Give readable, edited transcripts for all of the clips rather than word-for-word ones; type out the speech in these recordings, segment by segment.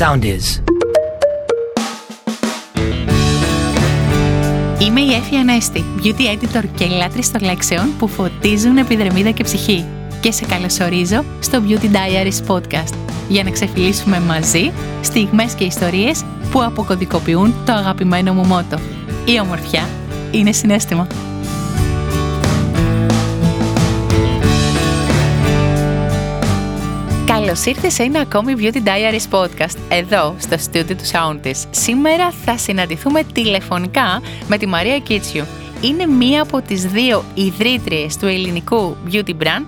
sound is. Είμαι η Έφη Ανέστη, beauty editor και λάτρης των λέξεων που φωτίζουν επιδερμίδα και ψυχή. Και σε καλωσορίζω στο Beauty Diaries podcast για να ξεφυλίσουμε μαζί στιγμές και ιστορίες που αποκωδικοποιούν το αγαπημένο μου μότο. Η ομορφιά είναι συναίσθημα. Καλώς ήρθες σε ένα ακόμη Beauty Diaries podcast, εδώ στο στούντιο του Soundis. Σήμερα θα συναντηθούμε τηλεφωνικά με τη Μαρία Κίτσιου. Είναι μία από τις δύο ιδρύτριες του ελληνικού beauty brand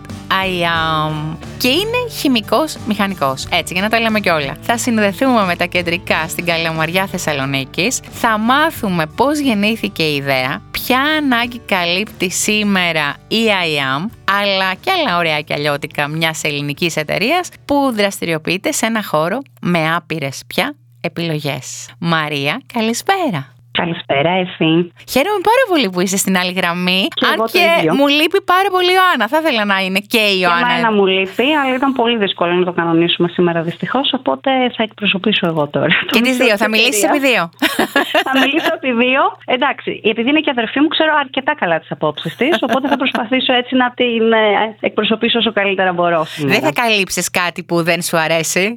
I-Am και είναι χημικός μηχανικός, έτσι για να τα λέμε κιόλα. Θα συνδεθούμε με τα κεντρικά στην Καλαμαριά Θεσσαλονίκης, θα μάθουμε πώς γεννήθηκε η ιδέα, ποια ανάγκη καλύπτει σήμερα η I-Am, αλλά και άλλα ωραία και αλλιώτικα μιας ελληνικής εταιρείας που δραστηριοποιείται σε ένα χώρο με άπειρες πια επιλογές. Μαρία, καλησπέρα. Καλησπέρα, Εφή. Χαίρομαι πάρα πολύ που είσαι στην άλλη γραμμή. Αν και μου λείπει πάρα πολύ η Ιωάννα. Θα ήθελα να είναι και η Ιωάννα. Και εμένα μου λείπει, αλλά ήταν πολύ δύσκολο να το κανονίσουμε σήμερα δυστυχώς. Οπότε θα εκπροσωπήσω εγώ τώρα. Και τις δύο. Θα μιλήσεις επί δύο. Θα μιλήσω επί δύο. Εντάξει, επειδή είναι και αδερφή μου, ξέρω αρκετά καλά τις απόψεις της. Οπότε θα προσπαθήσω έτσι να την εκπροσωπήσω όσο καλύτερα μπορώ σήμερα. Δεν θα καλύψεις κάτι που δεν σου αρέσει.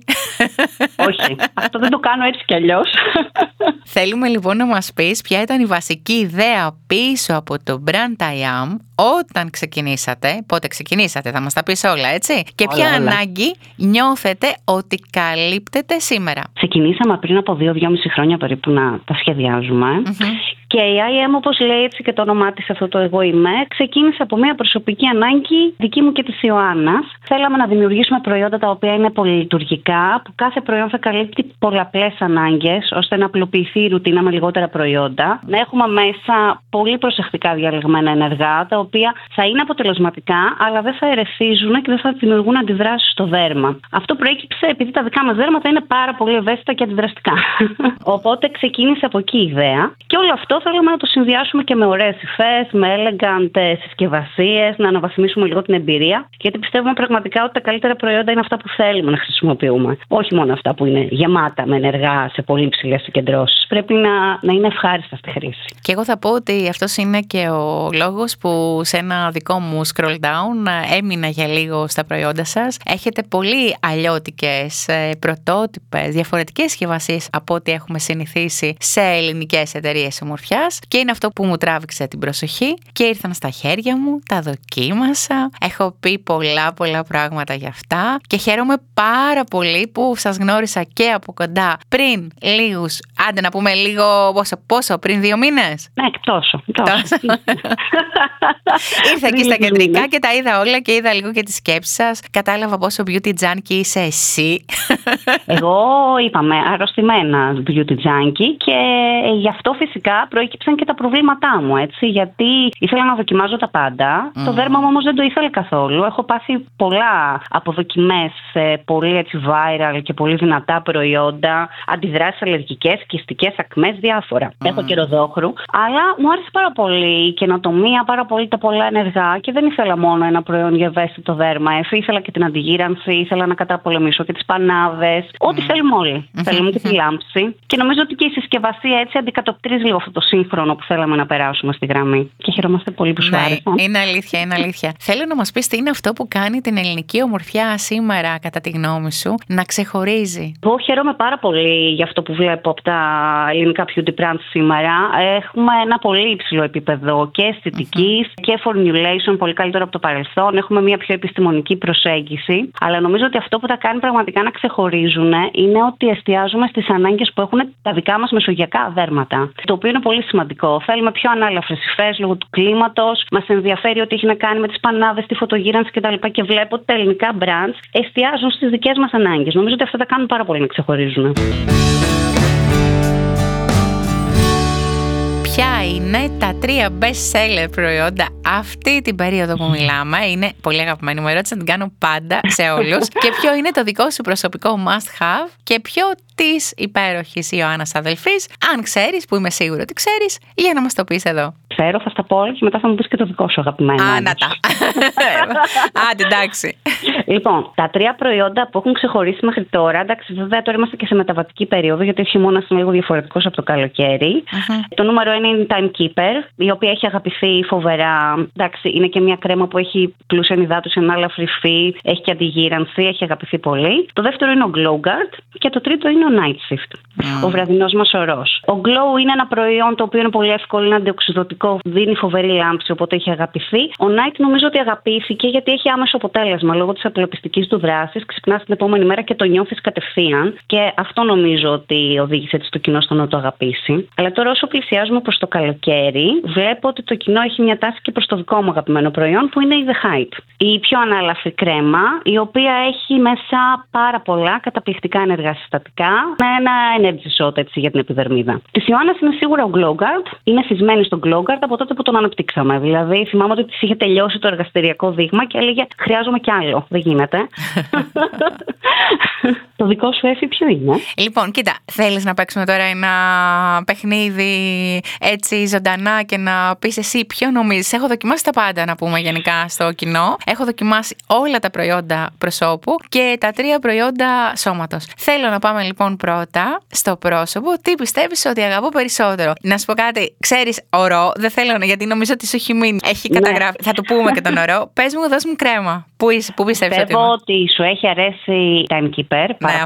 Όχι. Αυτό δεν το κάνω έτσι κι αλλιώς. Θέλουμε λοιπόν να μας πεις ποια ήταν η βασική ιδέα πίσω από το brand I-Am όταν ξεκινήσατε. Πότε ξεκινήσατε, θα μας τα πεις όλα, έτσι. Και ποια ανάγκη νιώθετε ότι καλύπτετε σήμερα. Ξεκινήσαμε πριν από 2-2,5 χρόνια περίπου να τα σχεδιάζουμε. Και η I-Am, όπως λέει έτσι και το όνομά της, αυτό το εγώ είμαι, ξεκίνησε από μια προσωπική ανάγκη δική μου και της Ιωάννας. Θέλαμε να δημιουργήσουμε προϊόντα τα οποία είναι πολυλειτουργικά, που κάθε προϊόν θα καλύπτει πολλαπλές ανάγκες, ώστε να απλοποιηθεί η ρουτίνα με λιγότερα προϊόντα. Να έχουμε μέσα πολύ προσεκτικά διαλεγμένα ενεργά, τα οποία θα είναι αποτελεσματικά, αλλά δεν θα ερεθίζουν και δεν θα δημιουργούν αντιδράσεις στο δέρμα. Αυτό προέκυψε επειδή τα δικά μας δέρματα είναι πάρα πολύ ευαίσθητα και αντιδραστικά. Οπότε ξεκίνησε από εκεί η ιδέα. Και όλο αυτό θέλουμε να το συνδυάσουμε και με ωραίες υφές, με elegant συσκευασίες, να αναβαθμίσουμε λίγο την εμπειρία. Γιατί πιστεύουμε πραγματικά ότι τα καλύτερα προϊόντα είναι αυτά που θέλουμε να χρησιμοποιούμε. Όχι μόνο αυτά που είναι γεμάτα με ενεργά σε πολύ υψηλές συγκεντρώσεις. Πρέπει να είναι ευχάριστα στη χρήση. Και εγώ θα πω ότι αυτός είναι και ο λόγος που σε ένα δικό μου scroll down έμεινα για λίγο στα προϊόντα σας. Έχετε πολύ αλλιώτικες, πρωτότυπες, διαφορετικές συσκευασίες από ό,τι έχουμε συνηθίσει σε ελληνικές εταιρείες ομορφιάς. Και είναι αυτό που μου τράβηξε την προσοχή και ήρθαν στα χέρια μου, τα δοκίμασα. Έχω πει πολλά πράγματα για αυτά και χαίρομαι πάρα πολύ που σας γνώρισα και από κοντά πριν λίγους, άντε να πούμε λίγο πόσο, πριν 2 μήνες. Ναι, τόσο. Ήρθα εκεί στα κεντρικά και τα είδα όλα και είδα λίγο και τις σκέψεις σας. Κατάλαβα πόσο beauty junkie είσαι εσύ. Εγώ είπαμε αρρωστημένα beauty junkie και γι' αυτό φυσικά προέκυψαν και τα προβλήματά μου, έτσι. Γιατί ήθελα να δοκιμάζω τα πάντα. Το δέρμα μου όμως δεν το ήθελε καθόλου. Έχω πάθει πολλά αποδοκιμές σε πολύ έτσι viral και πολύ δυνατά προϊόντα, αντιδράσεις αλλεργικές, κυστικές, ακμές, διάφορα. Έχω και ροδόχρου. Αλλά μου άρεσε πάρα πολύ η καινοτομία, πάρα πολύ τα πολλά ενεργά και δεν ήθελα μόνο ένα προϊόν για ευαίσθητο δέρμα. Ήθελα και την αντιγύρανση, ήθελα να καταπολεμήσω και τις πανάδες. Ό,τι θέλουμε όλοι. Θέλουμε και τη λάμψη. Και νομίζω ότι και η συσκευασία έτσι αντικατοπτρίζει λίγο αυτό το σύγχρονο που θέλαμε να περάσουμε στη γραμμή. Και χαιρόμαστε πολύ που σου άρεσε. Είναι αλήθεια. Θέλω να μας πεις τι είναι αυτό που κάνει την ελληνική ομορφιά σήμερα, κατά τη γνώμη σου, να ξεχωρίζει. Εγώ χαίρομαι πάρα πολύ για αυτό που βλέπω από τα ελληνικά beauty brands σήμερα. Έχουμε ένα πολύ υψηλό επίπεδο και αισθητικής και formulation, πολύ καλύτερο από το παρελθόν. Έχουμε μια πιο επιστημονική προσέγγιση. Αλλά νομίζω ότι αυτό που τα κάνει πραγματικά να ξεχωρίζουν είναι ότι εστιάζουμε στις ανάγκες που έχουν τα δικά μας μεσογειακά δέρματα. Το οποίο είναι πολύ σημαντικό. Θέλουμε πιο ανάλαφρες υφές λόγω του κλίματος. Μας ενδιαφέρει ότι έχει να κάνει με τις πανάδες, τη φωτογύρανση κτλ. Και βλέπω ότι τα ελληνικά brands εστιάζουν στις δικές μας ανάγκες. Νομίζω ότι αυτά τα κάνουν πάρα πολύ να ξεχωρίζουν. Ποια είναι τα 3 best seller προϊόντα αυτή την περίοδο που μιλάμε? Είναι πολύ αγαπημένη μου ερώτηση, να την κάνω πάντα σε όλους. Και ποιο είναι το δικό σου προσωπικό must have και ποιο της υπέροχης Ιωάννας αδελφής, αν ξέρεις, που είμαι σίγουρη ότι ξέρεις, για να μας το πεις εδώ. ξέρω, θα στα πω όλα και μετά θα μου πεις και το δικό σου αγαπημένο. Να τα. Άντε, εντάξει. Λοιπόν, τα 3 προϊόντα που έχουν ξεχωρίσει μέχρι τώρα, εντάξει, βέβαια τώρα είμαστε και σε μεταβατική περίοδο, γιατί ο χειμώνας είναι λίγο διαφορετικός από το καλοκαίρι. Το νούμερο 1 είναι η Timekeeper, η οποία έχει αγαπηθεί φοβερά. Εντάξει, είναι και μια κρέμα που έχει πλούσια υδάτωση, ανάλαφρη υφή, έχει και αντιγύρανση, έχει αγαπηθεί πολύ. Το δεύτερο είναι ο Glow Guard και το τρίτο είναι ο Night Shift, ο βραδινός μας ορός. Ο Glow είναι ένα προϊόν το οποίο είναι πολύ εύκολο, είναι αντιοξυδωτικό, δίνει φοβερή λάμψη, οπότε έχει αγαπηθεί. Ο Night νομίζω ότι αγαπήθηκε γιατί έχει άμεσο αποτέλεσμα λόγω της απλοπιστικής του δράσης. Ξυπνάς την επόμενη μέρα και το νιώθεις κατευθείαν. Και αυτό νομίζω ότι οδήγησε έτσι το κοινό στο να το αγαπήσει. Αλλά τώρα, όσο πλησιάζουμε προς το καλοκαίρι, βλέπω ότι το κοινό έχει μια τάση και προς το δικό μου αγαπημένο προϊόν, που είναι η The Hype. Η πιο ανάλαφρη κρέμα, η οποία έχει μέσα πάρα πολλά καταπληκτικά ενεργά συστατικά, με ένα energy shot έτσι, για την επιδερμίδα. Τη Ιωάννας είναι σίγουρα ο Glow Guard. Είναι θυσμένη στο Glow Guard από τότε που τον αναπτύξαμε. Δηλαδή, θυμάμαι ότι της είχε τελειώσει το εργαστηριακό δείγμα και έλεγε: χρειάζομαι κι άλλο. Δεν γίνεται. Το δικό σου, Έφη, ποιο είναι? Λοιπόν, κοίτα, θέλεις να παίξουμε τώρα ένα παιχνίδι έτσι ζωντανά και να πεις εσύ ποιο νομίζεις? Έχω δοκιμάσει τα πάντα, να πούμε γενικά στο κοινό. Έχω δοκιμάσει όλα τα προϊόντα προσώπου και τα 3 προϊόντα σώματος. Θέλω να πάμε λοιπόν πρώτα στο πρόσωπο. Τι πιστεύεις ότι αγαπώ περισσότερο? Να σου πω κάτι, ξέρεις ορό, δεν θέλω γιατί νομίζω ότι σου έχει μείνει. Έχει καταγράφει. Ναι. Θα του πούμε και τον ορό. Πες μου, δώσ' μου κρέμα. Πού πιστεύεις ότι είμαι? Ότι σου έχει αρέσει η Timekeeper. Ναι,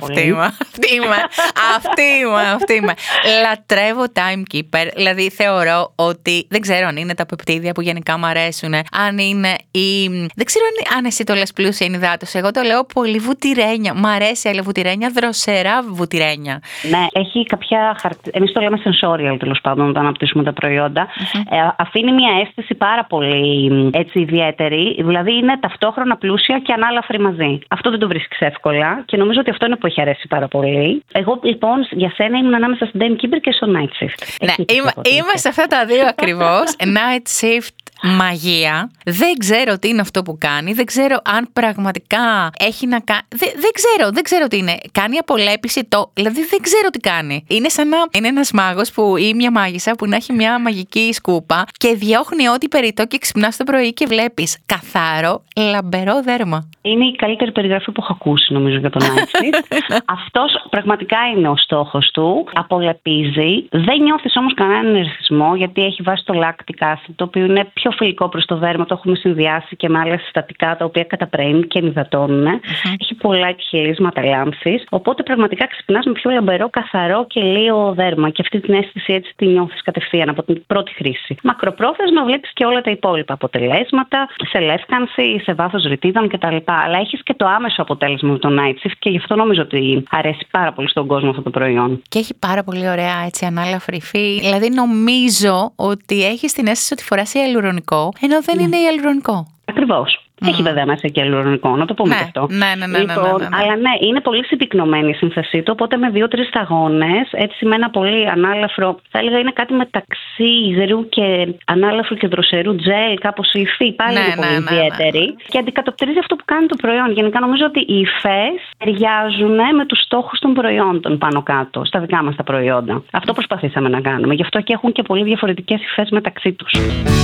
αυτή είμαι. Λατρεύω Timekeeper. Δηλαδή θεωρώ ότι δεν ξέρω αν είναι τα πεπτίδια που γενικά μου αρέσουν, αν είναι η. Δεν ξέρω αν εσύ το λες πλούσια ενυδάτωση. Εγώ το λέω πολύ βουτυρένια. Μ' αρέσει, αλλά βουτυρένια, δροσερά βουτυρένια. Ναι, έχει κάποια εμείς το λέμε sensorial, τέλος πάντων, όταν αναπτύσσουμε τα προϊόντα. Αφήνει μια αίσθηση πάρα πολύ έτσι ιδιαίτερη. Δηλαδή είναι ταυτόχρονα πλούσια και ανάλαφρη μαζί. Αυτό δεν το βρίσκεις εύκολα και νομίζω ότι αυτό είναι που έχει αρέσει πάρα πολύ. Εγώ λοιπόν για σένα ήμουν ανάμεσα στην Timekeeper και στο Night Shift. Ναι, είμαι σε αυτά τα δύο ακριβώς. Night Shift. Μαγεία. Δεν ξέρω τι είναι αυτό που κάνει. Δεν ξέρω αν πραγματικά έχει να κάνει. Δεν ξέρω τι είναι. Κάνει απολέπιση δηλαδή δεν ξέρω τι κάνει. Είναι σαν να είναι ένας μάγος ή μια μάγισσα που να έχει μια μαγική σκούπα και διώχνει ό,τι περιττό και ξυπνάς το πρωί και βλέπεις καθαρό, λαμπερό δέρμα. Είναι η καλύτερη περιγραφή που έχω ακούσει, νομίζω, για τον Night. Αυτός πραγματικά είναι ο στόχος του. Απολεπίζει. Δεν νιώθεις όμως κανέναν ερθισμό, γιατί έχει βάσει το lactic acid, το οποίο είναι πιο φιλικό προς το δέρμα. Το έχουμε συνδυάσει και με άλλα συστατικά τα οποία καταπραίνουν και ενυδατώνουν. Έχει πολλά εκχυλίσματα λάμψης. Οπότε πραγματικά ξυπνάς με πιο λαμπερό, καθαρό και λίγο δέρμα. Και αυτή την αίσθηση έτσι τη νιώθεις κατευθείαν από την πρώτη χρήση. Μακροπρόθεσμα βλέπεις και όλα τα υπόλοιπα αποτελέσματα, σε λεύκανση, σε βάθος ρητίδων κτλ. Αλλά έχεις και το άμεσο αποτέλεσμα με το Night Shift και γι' αυτό νομίζω ότι αρέσει πάρα πολύ στον κόσμο αυτό το προϊόν. Και έχει πάρα πολύ ωραία έτσι ανάλαφρη υφή. Δηλαδή νομίζω ότι έχεις την αίσθηση ότι φοράς ιαλουρονικό, ενώ δεν είναι ιαλουρονικό. Ακριβώς. Έχει βέβαια μέσα και ιαλουρονικό, να το πούμε και αυτό. Ναι. Αλλά ναι, είναι πολύ συμπυκνωμένη η σύνθεσή του, οπότε με 2-3 σταγόνες, έτσι με ένα πολύ ανάλαφρο, θα έλεγα είναι κάτι μεταξύ υγρού και ανάλαφρου και δροσερού τζέλ, κάπως η υφή, πάλι είναι πολύ ιδιαίτερη. Και αντικατοπτρίζει αυτό που κάνει το προϊόν. Γενικά νομίζω ότι οι υφές ταιριάζουν με τους στόχους των προϊόντων πάνω κάτω, στα δικά μας τα προϊόντα. Αυτό προσπαθήσαμε να κάνουμε. Γι' αυτό και έχουν και πολύ διαφορετικές υφές μεταξύ τους.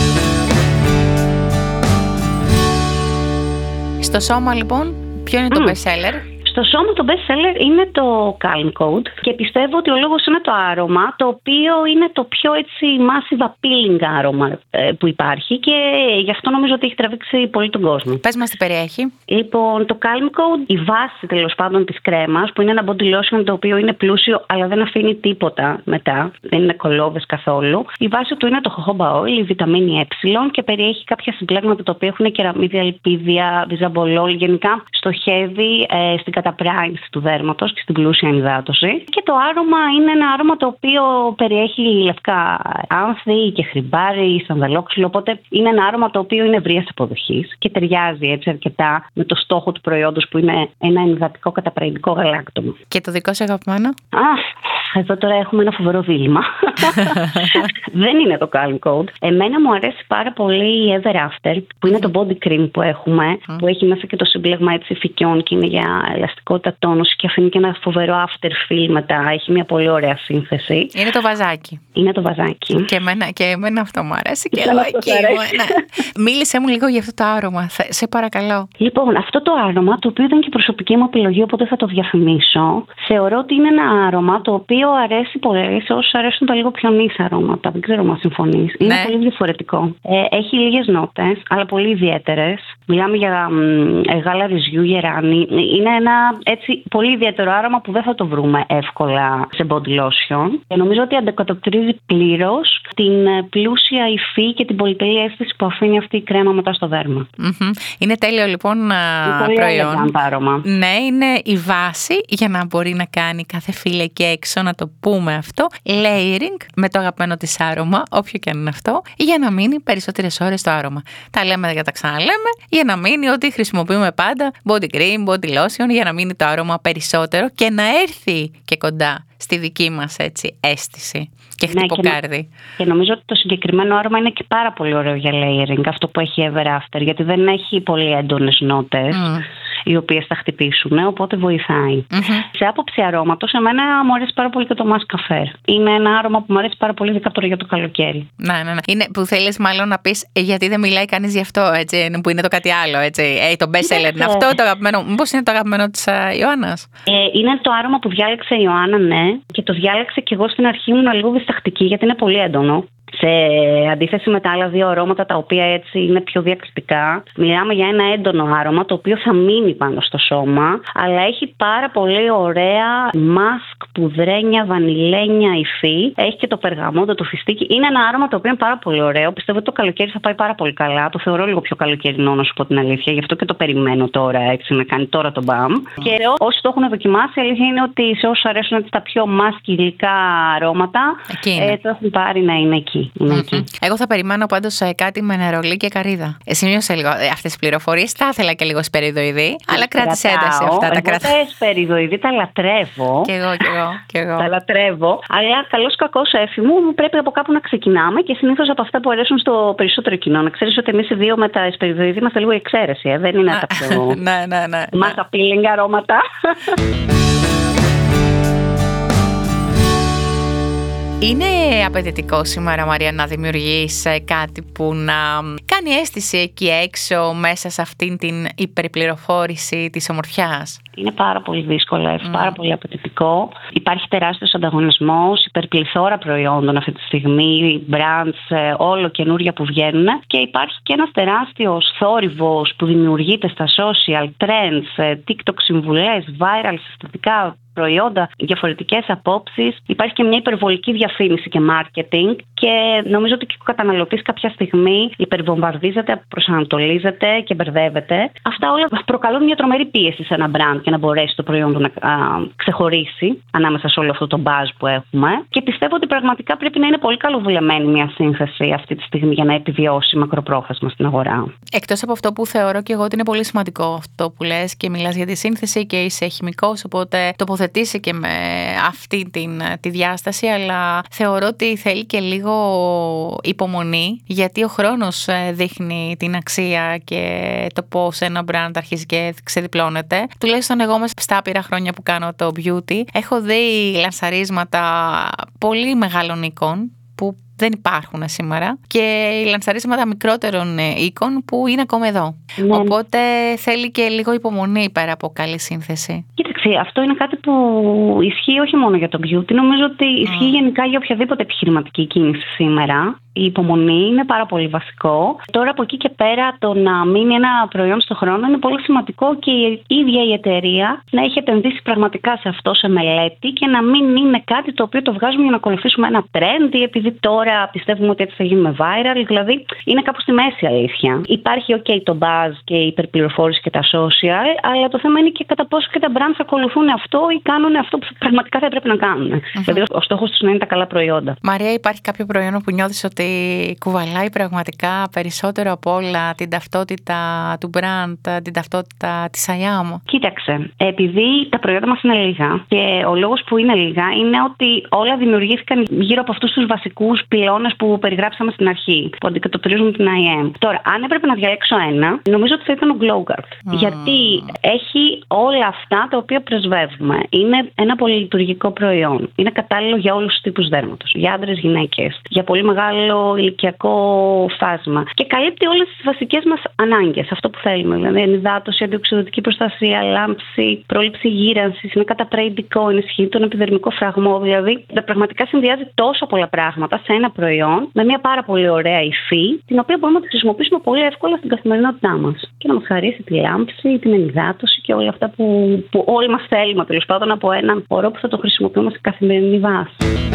Στο σώμα λοιπόν, ποιο είναι το best seller? Στο σώμα το best seller είναι το Calm Code και πιστεύω ότι ο λόγος είναι το άρωμα, το οποίο είναι το πιο έτσι massive appealing άρωμα που υπάρχει και γι' αυτό νομίζω ότι έχει τραβήξει πολύ τον κόσμο. Πες μας τι περιέχει. Λοιπόν, το Calm Code, η βάση τέλος πάντων της κρέμας, που είναι ένα body lotion το οποίο είναι πλούσιο αλλά δεν αφήνει τίποτα μετά, δεν είναι κολόβες καθόλου. Η βάση του είναι το jojoba oil, η βιταμίνη ε και περιέχει κάποια συμπλέγματα τα οποία έχουν κεραμίδια, λιπίδια, βιζαμπολόλ, γενικά στοχεύει στην καταπράγηση του δέρματος και στην πλούσια ενυδάτωση. Και το άρωμα είναι ένα άρωμα το οποίο περιέχει λευκά άνθη και χρυμπάρι, σανδαλόξυλο. Οπότε είναι ένα άρωμα το οποίο είναι ευρείας αποδοχής και ταιριάζει έτσι αρκετά με το στόχο του προϊόντος που είναι ένα ενυδατικό καταπραγητικό γαλάκτωμα. Και το δικό σου αγαπημένο? Εδώ τώρα έχουμε ένα φοβερό δίλημμα. Δεν είναι το Calm Code. Εμένα μου αρέσει πάρα πολύ η Ever After, που είναι το body cream που έχουμε, που έχει μέσα και το σύμπλεγμα έτσι φυκιών και είναι για ελαστικότητα, τόνωση και αφήνει και ένα φοβερό after feel μετά. Έχει μια πολύ ωραία σύνθεση. Είναι το βαζάκι. Είναι το βαζάκι. Και εμένα αυτό μου αρέσει. Και εγώ εκεί. Μίλησέ μου λίγο για αυτό το άρωμα, σε παρακαλώ. Λοιπόν, αυτό το άρωμα, το οποίο ήταν και προσωπική μου επιλογή, οπότε θα το διαφημίσω, θεωρώ ότι είναι ένα άρωμα το οποίο αρέσει πολύ σε όσους αρέσουν τα λίγο πιο νης αρώματα. Δεν ξέρω αν συμφωνείς. Είναι πολύ διαφορετικό. Έχει λίγες νότες, αλλά πολύ ιδιαίτερες. Μιλάμε για γάλα ρυζιού, γεράνι. Είναι ένα έτσι πολύ ιδιαίτερο άρωμα που δεν θα το βρούμε εύκολα σε body lotion. Και νομίζω ότι αντικατοπτρίζει πλήρως την πλούσια υφή και την πολυτελή αίσθηση που αφήνει αυτή η κρέμα μετά στο δέρμα. Είναι τέλειο λοιπόν προϊόν. Ναι, είναι η βάση για να μπορεί να κάνει κάθε φίλε και έξω, να το πούμε αυτό. Layering με το αγαπημένο της άρωμα, όποιο και αν είναι αυτό, για να μείνει περισσότερες ώρες το άρωμα. Τα λέμε και τα ξαναλέμε, για να μείνει ότι χρησιμοποιούμε πάντα body cream, body lotion, για να μείνει το άρωμα περισσότερο και να έρθει και κοντά στη δική μας έτσι αίσθηση και χτυποκάρδι. Και νομίζω ότι το συγκεκριμένο άρωμα είναι και πάρα πολύ ωραίο για layering, αυτό που έχει Ever After, γιατί δεν έχει πολύ έντονες νότες οι οποίες θα χτυπήσουν, οπότε βοηθάει. Σε άποψη αρώματος, εμένα μου αρέσει πάρα πολύ και το Mascafer. Είναι ένα άρωμα που μου αρέσει πάρα πολύ, ειδικά τώρα για το καλοκαίρι. Ναι. Είναι που θέλεις μάλλον να πεις, γιατί δεν μιλάει κανείς γι' αυτό, έτσι, που είναι το κάτι άλλο, έτσι. Το best seller είναι αυτό, το αγαπημένο. Μήπως είναι το αγαπημένο της Ιωάννας? Είναι το άρωμα που διάλεξε η Ιωάννα, ναι, και το διάλεξε και εγώ στην αρχή ήμουν λίγο διστακτική, γιατί είναι πολύ έντονο. Σε αντίθεση με τα άλλα δύο αρώματα, τα οποία έτσι είναι πιο διακριτικά, μιλάμε για ένα έντονο άρωμα το οποίο θα μείνει πάνω στο σώμα, αλλά έχει πάρα πολύ ωραία μάσκ, πουδρένια, βανιλένια υφή. Έχει και το περγαμόντο, το φιστίκι. Είναι ένα άρωμα το οποίο είναι πάρα πολύ ωραίο. Πιστεύω ότι το καλοκαίρι θα πάει πάρα πολύ καλά. Το θεωρώ λίγο πιο καλοκαιρινό, να σου πω την αλήθεια. Γι' αυτό και το περιμένω τώρα, έτσι, να κάνει τώρα το μπαμ. Και όσοι το έχουν δοκιμάσει, η αλήθεια είναι ότι σε όσους αρέσουν τα πιο μάσκι υλικά αρώματα, το έχουν πάρει να είναι εκεί. Εγώ θα περιμένω πάντως κάτι με νερολί και καρύδα. Σημείωσε λίγο αυτές τις πληροφορίες. Θα ήθελα και λίγο σπεριδοειδή, αλλά κράτησε ένταση αυτά. Τα σπεριδοειδή τα λατρεύω. Κι εγώ. Τα λατρεύω. Αλλά καλώς κακώς, Έφη μου, πρέπει από κάπου να ξεκινάμε και συνήθως από αυτά που αρέσουν στο περισσότερο κοινό. Να ξέρεις ότι εμείς οι δύο με τα σπεριδοειδή είμαστε λίγο εξαίρεση. Δεν είναι τα πιο. Ναι. Μας appealing αρώματα. Είναι απαιτητικό σήμερα, Μαρία, να δημιουργείς κάτι που να κάνει αίσθηση εκεί έξω μέσα σε αυτήν την υπερπληροφόρηση της ομορφιάς? Είναι πάρα πολύ δύσκολο, πάρα πολύ απαιτητικό. Υπάρχει τεράστιος ανταγωνισμός, υπερπληθώρα προϊόντων αυτή τη στιγμή, brands, όλο καινούρια που βγαίνουν, και υπάρχει και ένας τεράστιος θόρυβος που δημιουργείται στα social, trends, TikTok συμβουλές, viral συστατικά προϊόντα, διαφορετικές απόψεις. Υπάρχει και μια υπερβολική διαφήμιση και marketing, και νομίζω ότι και ο καταναλωτής κάποια στιγμή υπερβομβαρδίζεται, προσανατολίζεται και μπερδεύεται. Αυτά όλα προκαλούν μια τρομερή πίεση σε ένα brand και να μπορέσει το προϊόν του να ξεχωρίσει ανάμεσα σε όλο αυτό το buzz που έχουμε. Και πιστεύω ότι πραγματικά πρέπει να είναι πολύ καλοβουλεμένη μια σύνθεση αυτή τη στιγμή για να επιβιώσει μακροπρόθεσμα στην αγορά. Εκτός από αυτό που θεωρώ και εγώ ότι είναι πολύ σημαντικό αυτό που λες και μιλάς για τη σύνθεση και είσαι χημικός, οπότε τοποθετήσει και με αυτή τη διάσταση, αλλά θεωρώ ότι θέλει και λίγο υπομονή, γιατί ο χρόνος δείχνει την αξία και το πώς ένα brand αρχίζει και ξεδιπλώνεται. Τουλάχιστον εγώ μέσα στα άπειρα χρόνια που κάνω το beauty, έχω δει λανσαρίσματα πολύ μεγάλων οίκων που δεν υπάρχουν σήμερα, και λανσαρίσματα μικρότερων οίκων που είναι ακόμα εδώ. Ναι. Οπότε θέλει και λίγο υπομονή πέρα από καλή σύνθεση. Κοίταξε, αυτό είναι κάτι που ισχύει όχι μόνο για το beauty. Νομίζω ότι ισχύει γενικά για οποιαδήποτε επιχειρηματική κίνηση σήμερα. Η υπομονή είναι πάρα πολύ βασικό. Τώρα από εκεί και πέρα, το να μείνει ένα προϊόν στο χρόνο είναι πολύ σημαντικό, και η ίδια η εταιρεία να έχει επενδύσει πραγματικά σε αυτό, σε μελέτη, και να μην είναι κάτι το οποίο το βγάζουμε για να ακολουθήσουμε ένα trend, ή επειδή τώρα πιστεύουμε ότι έτσι θα γίνουμε viral. Δηλαδή είναι κάπου στη μέση, αλήθεια. Υπάρχει το buzz και η υπερπληροφόρηση και τα social, αλλά το θέμα είναι και κατά πόσο και τα brands ακολουθούν αυτό ή κάνουν αυτό που πραγματικά θα έπρεπε να κάνουν. Δηλαδή, ο στόχος τους να είναι τα καλά προϊόντα. Μαρία, υπάρχει κάποιο προϊόν που νιώθεις ότι κουβαλάει πραγματικά περισσότερο από όλα την ταυτότητα του brand, την ταυτότητα της IAM? Κοίταξε, επειδή τα προϊόντα μας είναι λίγα και ο λόγος που είναι λίγα είναι ότι όλα δημιουργήθηκαν γύρω από αυτούς τους βασικούς πυλώνες που περιγράψαμε στην αρχή, που αντικατοπτρίζουν την IAM. Τώρα, αν έπρεπε να διαλέξω ένα, νομίζω ότι θα ήταν ο GlowGuard. Γιατί έχει όλα αυτά τα οποία πρεσβεύουμε. Είναι ένα πολυλειτουργικό προϊόν. Είναι κατάλληλο για όλους τους τύπους δέρματος. Για άντρες, γυναίκες. Για πολύ μεγάλο ηλικιακό φάσμα. Και καλύπτει όλες τις βασικές μας ανάγκες. Αυτό που θέλουμε. Δηλαδή, ενυδάτωση, αντιοξυδοτική προστασία, λάμψη, πρόληψη γύρανσης. Είναι καταπραϊντικό, ενισχύει τον επιδερμικό φραγμό. Δηλαδή, πραγματικά συνδυάζει τόσο πολλά πράγματα σε ένα προϊόν με μια πάρα πολύ ωραία υφή, την οποία μπορούμε να τη χρησιμοποιήσουμε πολύ εύκολα στην καθημερινότητά μας. Και να μας χαρίσει τη λάμψη, την ενυδάτωση και όλα αυτά που όλοι μας θέλουμε, τέλος πάντων, από έναν χώρο που θα το χρησιμοποιούμε σε καθημερινή βάση.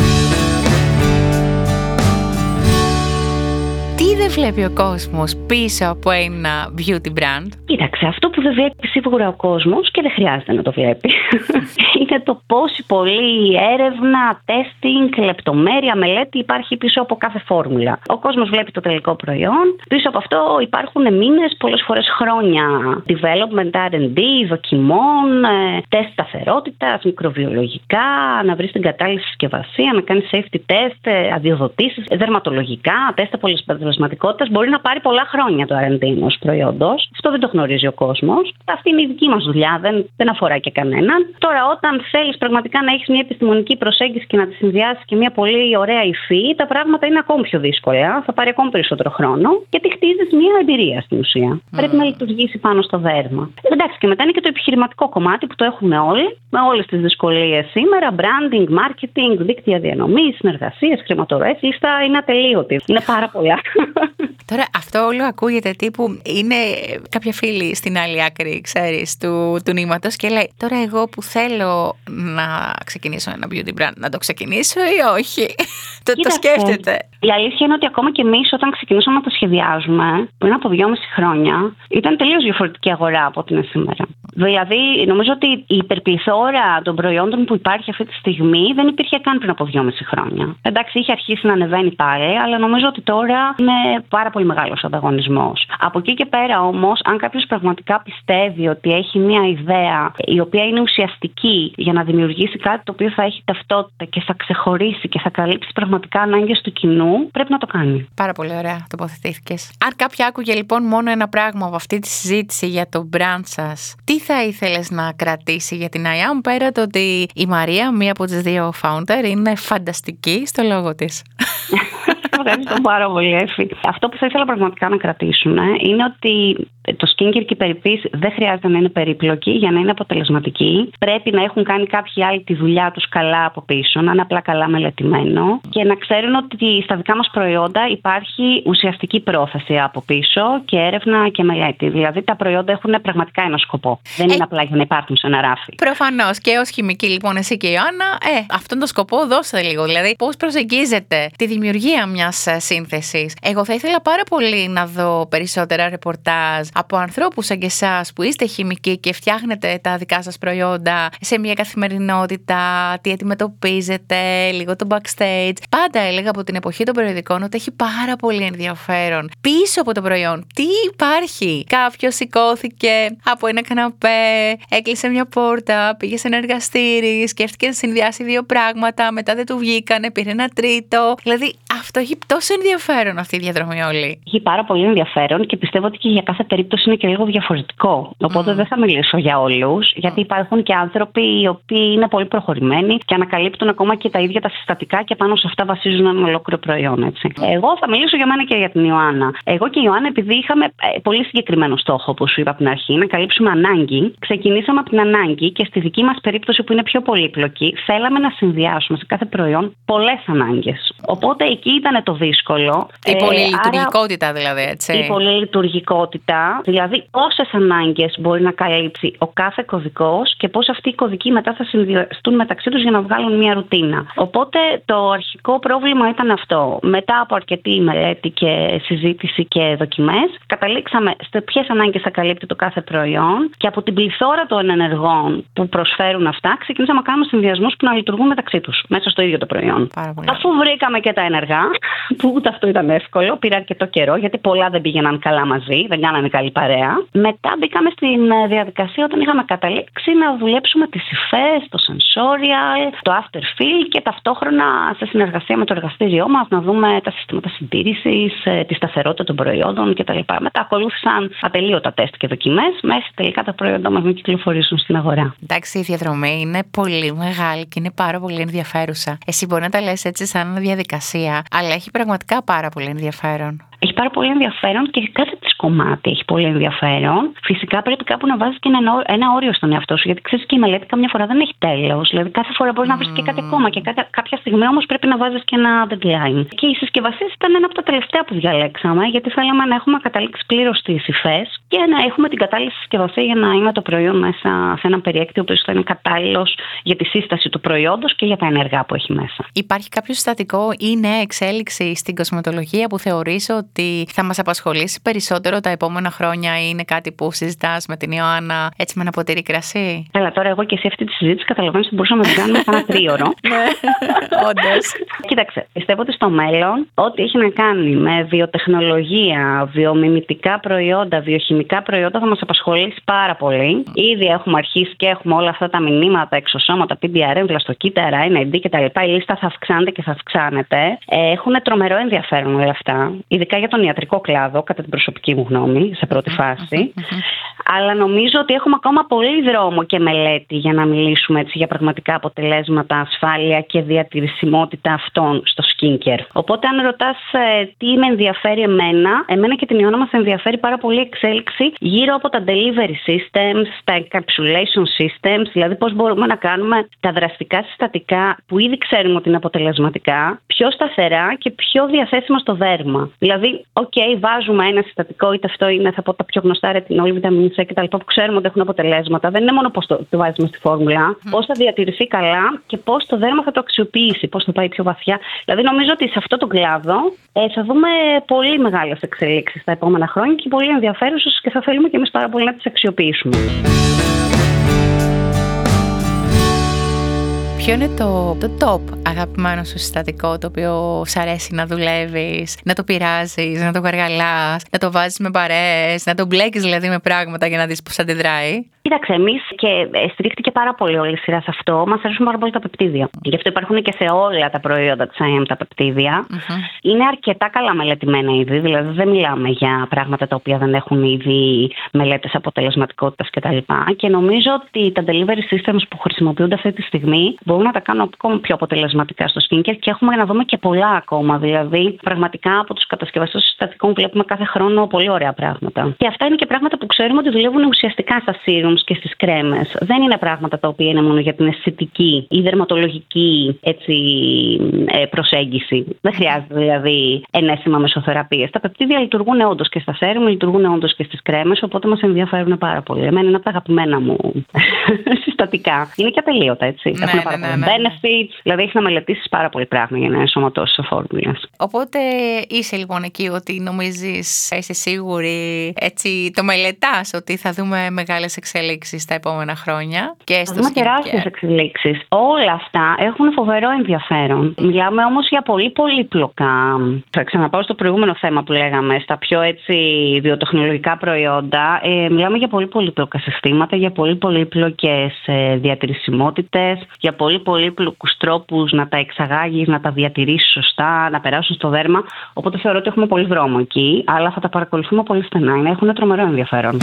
Τι δεν βλέπει ο κόσμος πίσω από ένα beauty brand? Κοίταξε, αυτό που δεν βλέπει σίγουρα ο κόσμος και δεν χρειάζεται να το βλέπει είναι το πόση πολλή έρευνα, testing, λεπτομέρεια, μελέτη υπάρχει πίσω από κάθε φόρμουλα. Ο κόσμος βλέπει το τελικό προϊόν. Πίσω από αυτό υπάρχουν μήνες, πολλές φορές χρόνια development, R&D, δοκιμών, τεστ σταθερότητας, μικροβιολογικά, να βρεις την κατάλληλη συσκευασία, να κάνεις safety test, αδειοδοτήσεις, δερματολογικά, τεστ αποτελεσματικότητας. Μπορεί να πάρει πολλά χρόνια το R&D ενός προϊόντος. Αυτό δεν το γνωρίζει ο κόσμος. Αυτή είναι η δική μας δουλειά, δεν αφορά και κανέναν. Τώρα, όταν θέλεις πραγματικά να έχεις μια επιστημονική προσέγγιση και να τη συνδυάσεις και μια πολύ ωραία υφή, τα πράγματα είναι ακόμη πιο δύσκολα. Θα πάρει ακόμη περισσότερο χρόνο, γιατί χτίζεις μια εμπειρία στην ουσία. Πρέπει να λειτουργήσει πάνω στο δέρμα. Εντάξει, και μετά είναι και το επιχειρηματικό κομμάτι που το έχουμε όλοι, με όλες τις δυσκολίες σήμερα. Branding, marketing, δίκτυα διανομής, συνεργασίες, χρηματορροές. Λίστα είναι ατελείωτη. Είναι πάρα πολλά. Τώρα, αυτό όλο ακούγεται τύπου. Είναι κάποια φίλη στην άλλη άκρη, ξέρεις, του νήματος και λέει: τώρα, εγώ που θέλω να ξεκινήσω ένα beauty brand, να το ξεκινήσω ή όχι? Το σκέφτεται. Η αλήθεια είναι ότι ακόμα και εμείς, όταν ξεκινήσαμε να το σχεδιάζουμε πριν από 2,5 χρόνια, ήταν τελείως διαφορετική αγορά από ό,τι είναι σήμερα. Δηλαδή, νομίζω ότι η υπερπληθώρα των προϊόντων που υπάρχει αυτή τη στιγμή δεν υπήρχε καν πριν από 2,5 χρόνια. Εντάξει, είχε αρχίσει να ανεβαίνει πάλι, αλλά νομίζω ότι τώρα είναι πάρα πολύ μεγάλος ανταγωνισμός. Από εκεί και πέρα όμως, αν κάποιος πραγματικά πιστεύει ότι έχει μια ιδέα η οποία είναι ουσιαστική για να δημιουργήσει κάτι το οποίο θα έχει ταυτότητα και θα ξεχωρίσει και θα καλύψει πραγματικά ανάγκες του κοινού, πρέπει να το κάνει. Πάρα πολύ ωραία τοποθετήθηκες. Αν κάποια άκουγε λοιπόν μόνο ένα πράγμα από αυτή τη συζήτηση για το brand σας, τι θα ήθελες να κρατήσει για την IAM, πέρα το ότι η Μαρία, μία από τις δύο founder, είναι φανταστική στο λόγο της? Ευχαριστώ πάρα πολύ, Εφη. Αυτό που θα ήθελα πραγματικά να κρατήσουν είναι ότι το skincare και η περιποίηση δεν χρειάζεται να είναι περίπλοκη για να είναι αποτελεσματική. Πρέπει να έχουν κάνει κάποιοι άλλοι τη δουλειά τους καλά από πίσω, να είναι απλά καλά μελετημένο και να ξέρουν ότι στα δικά μας προϊόντα υπάρχει ουσιαστική πρόθεση από πίσω και έρευνα και μελέτη. Δηλαδή τα προϊόντα έχουν πραγματικά ένα σκοπό. Δεν είναι απλά για να υπάρχουν σε ένα ράφι. Προφανώς, και ως χημική λοιπόν, εσύ και η Ιωάννα, αυτόν τον σκοπό δώστε λίγο. Δηλαδή, πώς προσεγγίζετε τη δημιουργία μιας σύνθεσης? Εγώ θα ήθελα πάρα πολύ να δω περισσότερα ρεπορτάζ από ανθρώπους σαν και εσάς που είστε χημικοί και φτιάχνετε τα δικά σας προϊόντα σε μια καθημερινότητα, τι αντιμετωπίζετε, λίγο το backstage. Πάντα έλεγα από την εποχή των περιοδικών ότι έχει πάρα πολύ ενδιαφέρον πίσω από το προϊόν. Τι υπάρχει? Κάποιος σηκώθηκε από ένα καναπέ, έκλεισε μια πόρτα, πήγε σε ένα εργαστήρι, σκέφτηκε να συνδυάσει δύο πράγματα, μετά δεν του βγήκανε, πήρε ένα τρίτο. Δηλαδή, αυτό έχει τόσο ενδιαφέρον, αυτή η διαδρομή όλη. Έχει πάρα πολύ ενδιαφέρον και πιστεύω ότι και για κάθε περίπτωση είναι και λίγο διαφορετικό. Οπότε δεν θα μιλήσω για όλους, γιατί υπάρχουν και άνθρωποι οι οποίοι είναι πολύ προχωρημένοι και ανακαλύπτουν ακόμα και τα ίδια τα συστατικά και πάνω σε αυτά βασίζουν ένα ολόκληρο προϊόν. Έτσι. Εγώ θα μιλήσω για μένα και για την Ιωάννα. Εγώ και η Ιωάννα, επειδή είχαμε πολύ συγκεκριμένο στόχο, όπως σου είπα από την αρχή, να καλύψουμε ανάγκη, ξεκινήσαμε από την ανάγκη και στη δική μας περίπτωση που είναι πιο πολύπλοκη, θέλαμε να συνδυάσουμε σε κάθε προϊόν πολλές ανάγκες. Οπότε εκεί ήταν το δύσκολο. Η πολυλειτουργικότητα δηλαδή, έτσι. Η πολυλειτουργικότητα, δηλαδή πόσες ανάγκες μπορεί να καλύψει ο κάθε κωδικός και πώς αυτοί οι κωδικοί μετά θα συνδυαστούν μεταξύ τους για να βγάλουν μια ρουτίνα. Οπότε το αρχικό πρόβλημα ήταν αυτό. Μετά από αρκετή μελέτη και συζήτηση και δοκιμές, καταλήξαμε σε ποιες ανάγκες θα καλύπτει το κάθε προϊόν και από την πληθώρα των ενεργών που προσφέρουν αυτά, ξεκινήσαμε να κάνουμε συνδυασμούς που να λειτουργούν μεταξύ τους, μέσα στο ίδιο το προϊόν. Αφού βρήκαμε και τα ενεργά, που ούτε αυτό ήταν εύκολο, πήρε αρκετό καιρό, γιατί πολλά δεν πήγαιναν καλά μαζί, δεν κάνανε καλή παρέα. Μετά μπήκαμε στην διαδικασία όταν είχαμε καταλήξει να δουλέψουμε τις υφές, το sensorial, το afterfeel και ταυτόχρονα σε συνεργασία με το εργαστήριό μας να δούμε τα συστήματα συντήρησης, τη σταθερότητα των προϊόντων κτλ. Μετά ακολούθησαν ατελείωτα τεστ και δοκιμές, μέχρι τελικά τα προϊόντα μας να κυκλοφορήσουν στην αγορά. Εντάξει, η διαδρομή είναι πολύ μεγάλη και είναι πάρα πολύ ενδιαφέρουσα. Εσύ μπορεί να τα λες έτσι σαν διαδικασία, αλλά έχει πραγματικά πάρα πολύ ενδιαφέρον. Έχει πάρα πολύ ενδιαφέρον και κάθε της κομμάτι έχει πολύ ενδιαφέρον. Φυσικά πρέπει κάπου να βάζεις και ένα όριο στον εαυτό σου, γιατί ξέρεις και η μελέτη καμιά φορά δεν έχει τέλος. Δηλαδή κάθε φορά μπορεί να βρεις και κάτι ακόμα και κάποια στιγμή όμως πρέπει να βάζεις και ένα deadline. Και οι συσκευασίες ήταν ένα από τα τελευταία που διαλέξαμε, γιατί θέλαμε να έχουμε καταλήξει πλήρως τις υφές και να έχουμε την κατάλληλη συσκευασία για να είναι το προϊόν μέσα σε ένα περιέκτιο που θα είναι κατάλληλος για τη σύσταση του προϊόντος και για τα ενεργά που έχει μέσα. Υπάρχει κάποιο συστατικό ή νέα εξέλιξη στην κοσμετολογία που θεωρείς ότι θα μας απασχολήσει περισσότερο τα επόμενα χρόνια ή είναι κάτι που συζητάς με την Ιωάννα έτσι με ένα ποτήρι κρασί? Καλά, τώρα εγώ και εσύ αυτή τη συζήτηση καταλαβαίνεις ότι μπορούσαμε να την κάνουμε σαν ένα τρίωρο. Ναι, όντως. Κοίταξε, πιστεύω ότι στο μέλλον ό,τι έχει να κάνει με βιοτεχνολογία, βιομιμητικά προϊόντα, βιοχημικά προϊόντα θα μας απασχολήσει πάρα πολύ. Ήδη έχουμε αρχίσει και έχουμε όλα αυτά τα μηνύματα, εξωσώματα, PDRM, βλαστοκύτταρα, NAD κτλ. Η λίστα θα αυξάνεται και θα αυξάνεται. Έχουν τρομερό ενδιαφέρον όλα αυτά, ειδικά για τον ιατρικό κλάδο, κατά την προσωπική μου γνώμη, σε πρώτη φάση. Αλλά νομίζω ότι έχουμε ακόμα πολύ δρόμο και μελέτη για να μιλήσουμε έτσι για πραγματικά αποτελέσματα, ασφάλεια και διατηρησιμότητα αυτών στο skincare. Οπότε, αν ρωτάς τι με ενδιαφέρει εμένα και την Ιωάννα μας ενδιαφέρει πάρα πολύ η εξέλιξη γύρω από τα delivery systems, τα encapsulation systems, δηλαδή πώς μπορούμε να κάνουμε τα δραστικά συστατικά που ήδη ξέρουμε ότι είναι αποτελεσματικά, πιο σταθερά και πιο διαθέσιμα στο δέρμα. Δηλαδή, βάζουμε ένα συστατικό, είτε αυτό είναι θα πω τα πιο γνωστά ρετινόλ, βιταμίνη C κτλ. Που ξέρουμε ότι έχουν αποτελέσματα. Δεν είναι μόνο πώς το βάζουμε στη φόρμουλα, πώς θα διατηρηθεί καλά και πώς το δέρμα θα το αξιοποιήσει, πώς θα πάει πιο βαθιά. Δηλαδή, νομίζω ότι σε αυτό το κλάδο θα δούμε πολύ μεγάλες εξελίξεις τα επόμενα χρόνια και πολύ ενδιαφέρουσες και θα θέλουμε και εμείς πάρα πολύ να τις αξιοποιήσουμε. Ποιο είναι το top αγαπημένο σου συστατικό το οποίο σ' αρέσει να δουλεύεις, να το πειράζεις, να το γαργαλάς, να το βάζεις με παρέες, να το μπλέκεις δηλαδή με πράγματα για να δεις πώς αντιδράει? Κοίταξε, εμείς και στηρίχτηκε πάρα πολύ όλη η σειρά σε αυτό. Μας αρέσουν πάρα πολύ τα πεπτίδια. Γι' αυτό υπάρχουν και σε όλα τα προϊόντα της IM τα πεπτίδια. Είναι αρκετά καλά μελετημένα ήδη, δηλαδή δεν μιλάμε για πράγματα τα οποία δεν έχουν ήδη μελέτες αποτελεσματικότητας κτλ. Και νομίζω ότι τα delivery systems που χρησιμοποιούνται αυτή τη στιγμή μπορούν να τα κάνουν ακόμα πιο αποτελεσματικά στο skincare και έχουμε να δούμε και πολλά ακόμα. Δηλαδή, πραγματικά από τους κατασκευαστές συστατικών βλέπουμε κάθε χρόνο πολύ ωραία πράγματα. Και αυτά είναι και πράγματα που ξέρουμε ότι δουλεύουν ουσιαστικά στα serums και στις κρέμες. Δεν είναι πράγματα τα οποία είναι μόνο για την αισθητική ή δερματολογική προσέγγιση. Δεν χρειάζεται δηλαδή ενέσιμα μεσοθεραπείες. Τα πεπτίδια λειτουργούν όντως και στα serum, λειτουργούν όντως και στις κρέμες, οπότε μας ενδιαφέρουν πάρα πολύ. Εμένα είναι από τα αγαπημένα μου συστατικά. Είναι και ατελείωτα, έτσι. Έχουν πάρα πολλά benefits, δηλαδή έχει να μελετήσεις πάρα πολύ πράγμα για να ενσωματώσεις σε φόρμουλες. Οπότε είσαι λοιπόν εκεί ότι νομίζεις, είσαι σίγουρη, έτσι το μελετάς ότι θα δούμε μεγάλες εξελίξεις τα επόμενα χρόνια και στο skincare. Θα δούμε τεράστιες εξελίξεις. Όλα αυτά έχουν φοβερό ενδιαφέρον. Μιλάμε όμως για πολύ πολύπλοκα. Θα ξαναπάω στο προηγούμενο θέμα που λέγαμε, στα πιο έτσι βιοτεχνολογικά προϊόντα. Μιλάμε για πολύ πολύπλοκα συστήματα, για πολύ πολύπλοκες διατηρησιμότητες, για πολύ πολύπλοκους τρόπους να τα εξαγάγεις, να τα διατηρήσεις σωστά, να περάσουν στο δέρμα. Οπότε θεωρώ ότι έχουμε πολύ δρόμο εκεί, αλλά θα τα παρακολουθούμε πολύ στενά. Έχουν τρομερό ενδιαφέρον.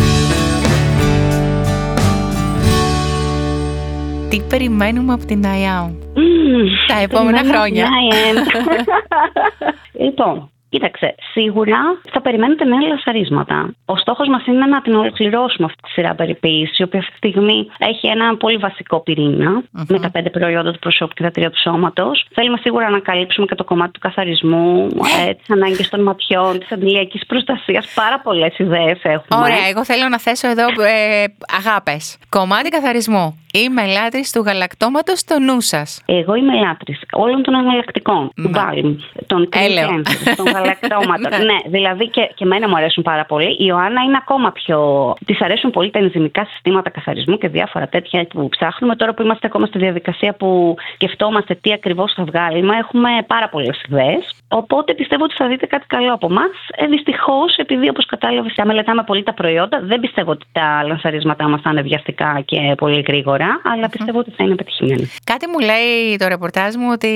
Τι περιμένουμε από την IAM τα επόμενα χρόνια? Λοιπόν, Κοίταξε, σίγουρα θα περιμένετε νέα λασαρίσματα. Ο στόχος μας είναι να την ολοκληρώσουμε αυτή τη σειρά περιποίηση, η οποία αυτή τη στιγμή έχει ένα πολύ βασικό πυρήνα με τα 5 προϊόντα του προσώπου και τα 3 του σώματος. Θέλουμε σίγουρα να καλύψουμε και το κομμάτι του καθαρισμού, τις ανάγκες των ματιών, της αντιλιακής προστασίας. Πάρα πολλές ιδέες έχουμε. Ωραία, εγώ θέλω να θέσω εδώ αγάπες. Κομμάτι καθαρισμού. Είμαι λάτρης του γαλακτώματος στο νου σας. Εγώ είμαι λάτρης όλων των εναλλακτικών. Του Balm, των Clean, των γαλακτώματων. Ναι, δηλαδή και εμένα μου αρέσουν πάρα πολύ. Η Ιωάννα είναι ακόμα πιο. Της αρέσουν πολύ τα ενζυμικά συστήματα καθαρισμού και διάφορα τέτοια που ψάχνουμε. Τώρα που είμαστε ακόμα στη διαδικασία που σκεφτόμαστε τι ακριβώς θα βγάλουμε, έχουμε πάρα πολλές ιδέες. Οπότε πιστεύω ότι θα δείτε κάτι καλό από εμάς. Δυστυχώς, επειδή όπως κατάλαβες, μελετάμε πολύ τα προϊόντα, δεν πιστεύω ότι τα λανσαρίσματά μας θα είναι βιαστικά και πολύ γρήγορα, αλλά πιστεύω ότι θα είναι πετυχημένο. Κάτι μου λέει το ρεπορτάζ μου ότι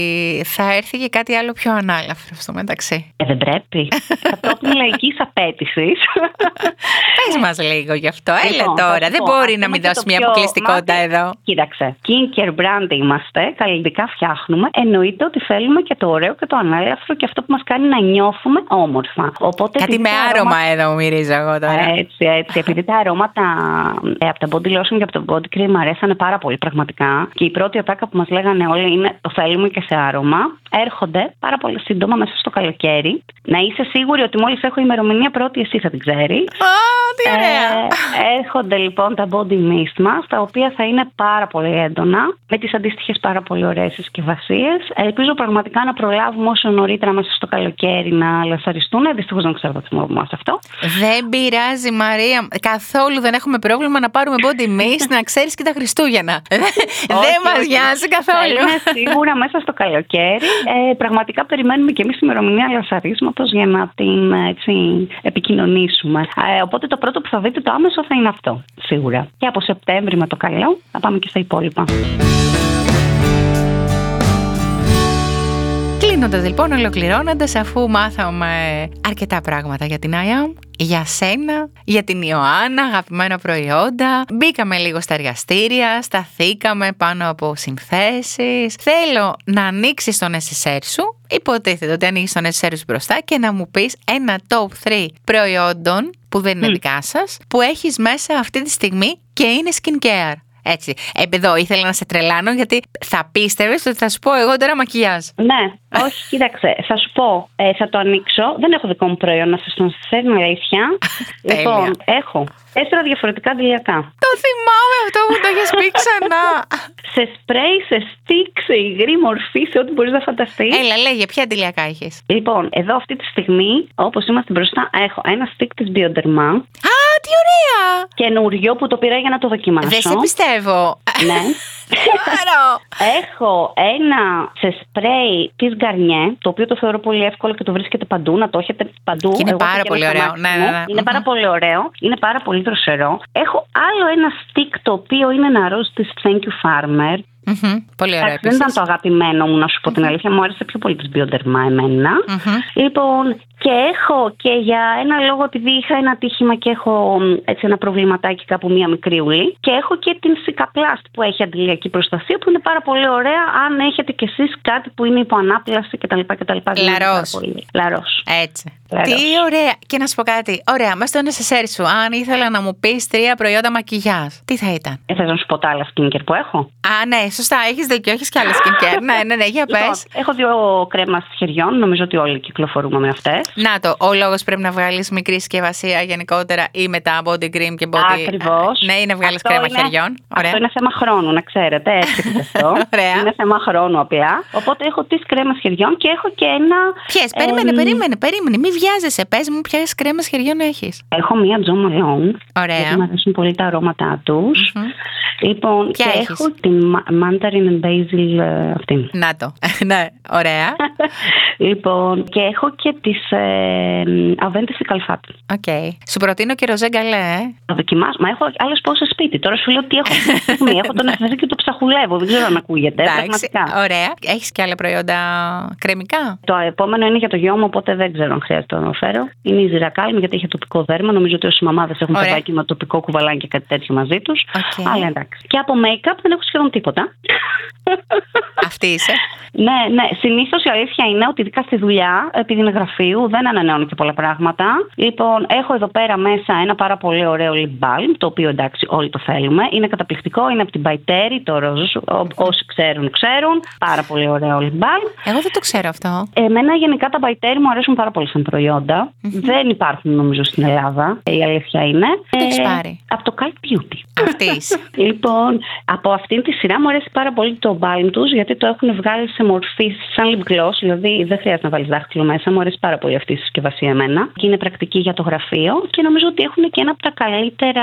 θα έρθει και κάτι άλλο πιο ανάλαφρο στο μεταξύ. Δεν πρέπει. Κατόπιν λαϊκής απέτησης. Πες μας λίγο γι' αυτό. Έλα τώρα. Δεν μπορεί να μην δώσει μια αποκλειστικότητα εδώ. Κοίταξε. Skincare brand είμαστε. Καλλιτικά φτιάχνουμε. Εννοείται ότι θέλουμε και το ωραίο και το ανάλαφρο και αυτό που μας κάνει να νιώθουμε όμορφα. Οπότε, κάτι με άρωμα εδώ μυρίζω εγώ τώρα. Έτσι. Επειδή τα αρώματα από τα body lotion και από το body cream αρέσανε πάρα πολύ πραγματικά. Και η πρώτη ατάκα που μας λέγανε όλοι είναι το θέλουμε και σε άρωμα. Έρχονται πάρα πολύ σύντομα μέσα στο καλοκαίρι. Να είσαι σίγουρη ότι μόλις έχω ημερομηνία πρώτη, εσύ θα την ξέρεις. Τι ωραία! Έρχονται λοιπόν τα body mist μας, τα οποία θα είναι πάρα πολύ έντονα, με τις αντίστοιχες πάρα πολύ ωραίες συσκευασίες. Ελπίζω πραγματικά να προλάβουμε όσο νωρίτερα μέσα στο καλοκαίρι να λασαριστούν. Δυστυχώς δεν ξέρω τι μου αυτό. Δεν πειράζει, Μαρία. Καθόλου δεν έχουμε πρόβλημα να πάρουμε body mist, να ξέρεις και τα Χριστούγεννα. Δεν μας νοιάζει καθόλου. Είναι σίγουρα μέσα στο καλοκαίρι. Πραγματικά περιμένουμε και εμείς ημερομηνία λασαρίσματος για να την επικοινωνήσουμε. Οπότε το πρώτο που θα δείτε το άμεσο θα είναι αυτό, σίγουρα. Και από Σεπτέμβρη με το καλό θα πάμε και στα υπόλοιπα. Κλείνοντας λοιπόν, ολοκληρώνοντας, αφού μάθαμε αρκετά πράγματα για την Άια, για σένα, για την Ιωάννα, αγαπημένα προϊόντα, μπήκαμε λίγο στα εργαστήρια, σταθήκαμε πάνω από συνθέσεις. Θέλω να ανοίξεις τον necessaire σου, υποτίθεται ότι ανοίγεις τον necessaire σου μπροστά και να μου πεις ένα top 3 προϊόντων που δεν είναι δικά σας, που έχεις μέσα αυτή τη στιγμή και είναι skincare. Έτσι. Εδώ ήθελα να σε τρελάνω γιατί θα πίστευες ότι θα σου πω εγώ τώρα μακιγιάζ. Ναι, όχι, κοίταξε, θα σου πω, θα το ανοίξω. Δεν έχω δικό μου προϊόν να σας το φέρνω, αλήθεια. Λοιπόν, έχω 4 διαφορετικά αντιλιακά. Το θυμάμαι αυτό που το έχεις πει ξανά. Σε σπρέι, σε στικ, σε υγρή μορφή, σε ό,τι μπορείς να φανταστείς. Έλα, λέγε, ποια αντιλιακά έχεις? Λοιπόν, εδώ αυτή τη στιγμή, όπως είμαστε μπροστά, έχω ένα στικ της Bioderma. Τι ωραία! Καινούριο που το πήρα για να το δοκιμάσω. Δεν σε πιστεύω. Ναι. Έχω ένα σε σπρέι της Garnier, το οποίο το θεωρώ πολύ εύκολο και το βρίσκεται παντού, να το έχετε παντού. Και είναι πάρα πολύ ωραίο. Ναι. Είναι πάρα πολύ ωραίο, είναι πάρα πολύ δροσερό. Έχω άλλο ένα stick το οποίο είναι ένα ροζ της Thank You Farmer. Πολύ ωραίο. Δεν ήταν το αγαπημένο μου, να σου πω την αλήθεια. Μου άρεσε πιο πολύ της Bioderma εμένα. Λοιπόν, και έχω και για ένα λόγο, επειδή είχα ένα ατύχημα και έχω έτσι ένα προβληματάκι κάπου μία μικρή ουλή. Και έχω και την Cicaplast που έχει αντιλιακή προστασία, που είναι πάρα πολύ ωραία. Αν έχετε κι εσείς κάτι που είναι υπό ανάπλαση κτλ. Λαρός. Έτσι. Τι ωραία. Και να σου πω κάτι. Ωραία, μέσα στο necessaire σου, αν ήθελα να μου πεις 3 προϊόντα μακιγιάζ, τι θα ήταν? Θες να σου πω τα άλλα skincare που έχω? Ναι, σωστά. Έχεις δίκιο. Έχεις κι άλλα skincare. Ναι, για πες. Έχω 2 κρέμας χεριών. Νομίζω ότι όλοι κυκλοφορούμε με αυτές. Να το. Ο λόγος πρέπει να βγάλεις μικρή συσκευασία γενικότερα ή μετά body cream και body. Ακριβώς. Ναι, ή να βγάλεις κρέμα χεριών. Ωραία. Αυτό είναι θέμα χρόνου, να ξέρετε. Έτσι είναι αυτό. Είναι θέμα χρόνου απλά. Οπότε έχω τις κρέμες χεριών και έχω και ένα. Ποιες? Περίμενε. Μην βιάζεσαι. Πες μου ποιες κρέμες χεριών έχεις. Έχω μία Jo Malone. Ωραία. Γιατί μου αρέσουν πολύ τα αρώματά τους. Λοιπόν, ποια και έχεις? έχω την Mandarin and Basil αυτή. Να το. Ναι, ωραία. Λοιπόν, και έχω και τις Aventis Calfat. Οκ. Σου προτείνω και ροζέ γκαλέ. Το δοκιμάσω. Μα έχω άλλες πόσες σπίτι. Τώρα σου λέω τι έχω. Έχω τον εφεδρή και το ψαχουλεύω. Δεν ξέρω αν ακούγεται. Πραγματικά. Ωραία. Έχεις και άλλα προϊόντα κρεμικά? Το επόμενο είναι για το γιο μου, οπότε δεν ξέρω αν χρειάζεται να το φέρω. Είναι η Ziracalm, γιατί έχει τοπικό δέρμα. Νομίζω ότι όσοι μαμάδες έχουν παιδάκι με τοπικό κουβαλάκι και κάτι τέτοιο μαζί τους. Αλλά εντάξει. Και από make-up δεν έχω σχεδόν τίποτα. Αυτή είσαι. Ναι. Συνήθως η αλήθεια είναι ότι ειδικά στη δουλειά, επειδή είναι γραφείου, δεν ανανεώνω και πολλά πράγματα. Λοιπόν, έχω εδώ πέρα μέσα ένα πάρα πολύ ωραίο lip balm, το οποίο εντάξει, όλοι το θέλουμε. Είναι καταπληκτικό, είναι από την By Terry, το ροζ. Όσοι ξέρουν. Πάρα πολύ ωραίο lip balm. Εγώ δεν το ξέρω αυτό. Εμένα γενικά τα By Terry μου αρέσουν πάρα πολύ σαν προϊόντα. Δεν υπάρχουν νομίζω στην Ελλάδα. Η αλήθεια είναι. Τι έχεις πάρει? Από το Cult Beauty. Αυτής. Λοιπόν, από αυτήν τη σειρά μου αρέσει πάρα πολύ το balm τους, γιατί το έχουν βγάλει σε μορφή σαν lip gloss, δηλαδή δεν χρειάζεται να βάλεις δάχτυλο μέσα. Μου αρέσει πάρα πολύ αυτή η συσκευασία εμένα. Και είναι πρακτική για το γραφείο και νομίζω ότι έχουν και ένα από τα καλύτερα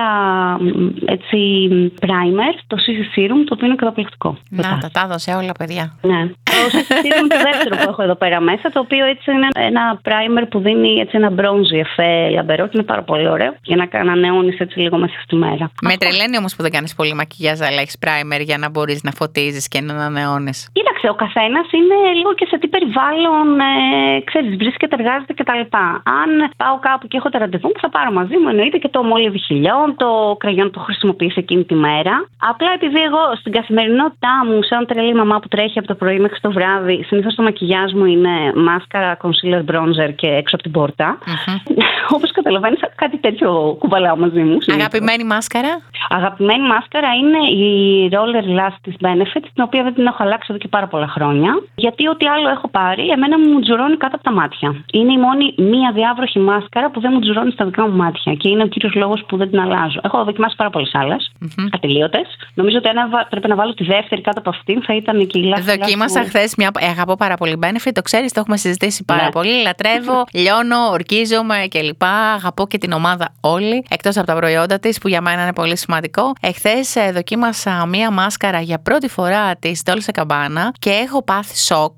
έτσι, primer, το CC Serum, το οποίο είναι καταπληκτικό. Να, τα έδωσε όλα, παιδιά. Ναι. Το CC Serum είναι το δεύτερο που έχω εδώ πέρα μέσα, το οποίο έτσι είναι ένα primer που δίνει έτσι ένα bronzy εφέ λαμπερό και είναι πάρα πολύ ωραίο για να ανανεώνεις έτσι λίγο μέσα στη μέρα. Με τρελαίνει όμως που δεν κάνεις πολύ μακιγιάζ, αλλά έχεις primer για να μπορείς να φωτίζεις και να ανανεώνεις. Κοίταξε, ο καθένας είναι λίγο και σε τι περιβάλλον ξέρεις, βρίσκεται, εργάζεται κτλ. Αν πάω κάπου και έχω τα ραντεβού μου, θα πάρω μαζί μου εννοείται και το μολύβι χιλιών, το κραγιόν που χρησιμοποιείς εκείνη τη μέρα. Απλά επειδή εγώ στην καθημερινότητά μου, σαν τρελή μαμά που τρέχει από το πρωί μέχρι το βράδυ, συνήθως το μακιγιάζ μου είναι μάσκαρα, concealer, bronzer και έξω από την πόρτα. Όπως καταλαβαίνεις, κάτι τέτοιο κουβαλάω μαζί μου. Αγαπημένη μάσκαρα? Αγαπημένη μάσκαρα είναι η Roller Last της Benefit, την οποία δεν την έχω αλλάξει εδώ και πάρα πολλά χρόνια. Γιατί ό,τι άλλο έχω πάρει, εμένα μου τζουρώνει κάτω από τα μάτια. Είναι η μόνη μία διάβροχη μάσκαρα που δεν μου τζουρώνει στα δικά μου μάτια. Και είναι ο κύριος λόγος που δεν την αλλάζω. Έχω δοκιμάσει πάρα πολλές άλλες. Ατελείωτες. Νομίζω ότι αν πρέπει να βάλω τη δεύτερη κάτω από αυτήν, θα ήταν και η Last. Δοκίμασα χθες μια. Αγαπώ πάρα πολύ Benefit, το ξέρεις, το έχουμε συζητήσει πάρα πολύ. Λατρεύω, λιώνω, ορκίζομαι κλπ. Αγαπώ και την ομάδα όλη, εκτός από τα προϊόντα της που για μένα είναι πολύ σημαντικό. Εχθές δοκίμασα μία μάσκαρα για πρώτη φορά της Dolce Gabbana και έχω πάθει